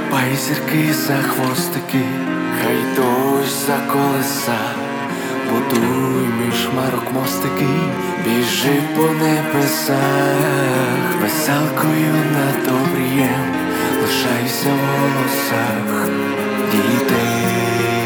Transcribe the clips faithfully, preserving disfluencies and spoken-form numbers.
хапай зірки за хвостики, хай дощ за колеса, будуй між хмарок мостики, біжи по небесах, веселкою над обрієм лишайся в голосах дітей.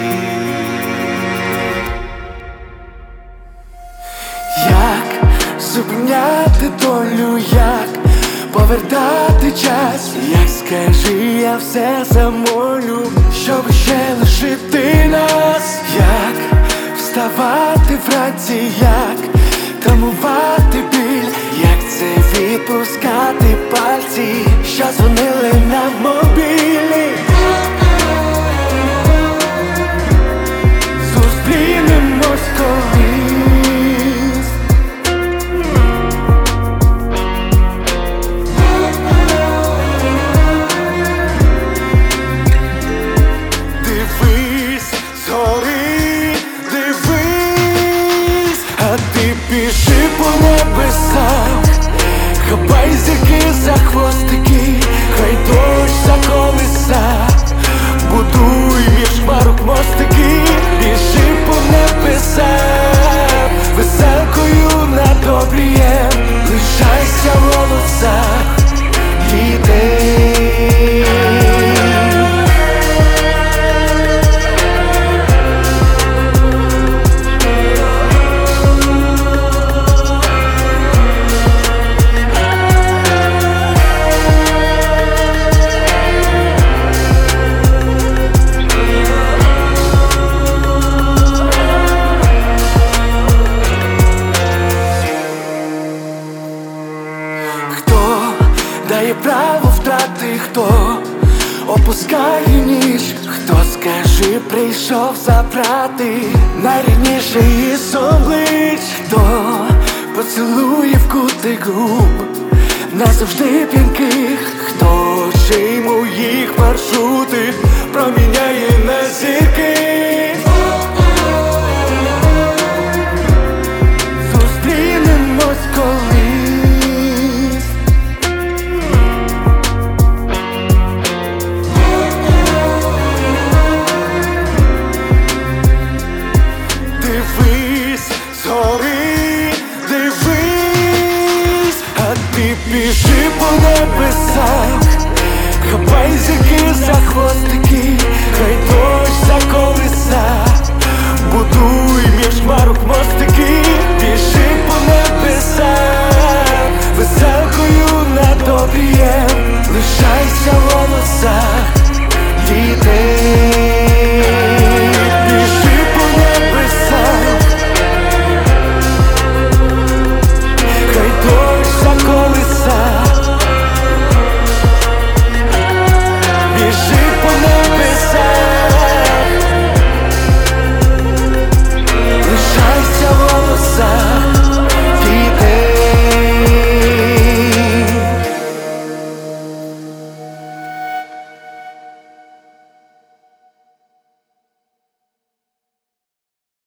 Як зупиняти долю, як повертати час, як скажи, я все замолю, щоб ще лишити нас. Як вставати вранці, як тамувати біль, як це відпускати пальці, що дзвонили на мобілі. Зустрінемось колись. Дивись згори, дивись, а ти біжи по небесах, хапай зірки за хвостики, хай дощ за колеса, будуй між хмарок мостики, біжи по небесах, веселкою над обрієм лишайся в голосах дітей. Дає право втрати, хто опускає ніж, хто, скажи, прийшов забрати найрідніший із облич, хто поцілує в кутик губ назавжди п'янких, хто ще й моїх маршрути проміняє на зірки. Зустрінемось колись. Дивись згори, дивись, а ти біжи по небесах, хапай зірки за хвостики, хай дощ за колеса, будуй між хмарок мостики, біжи по небесах, веселкою над обрієм лишайся в голосах дітей.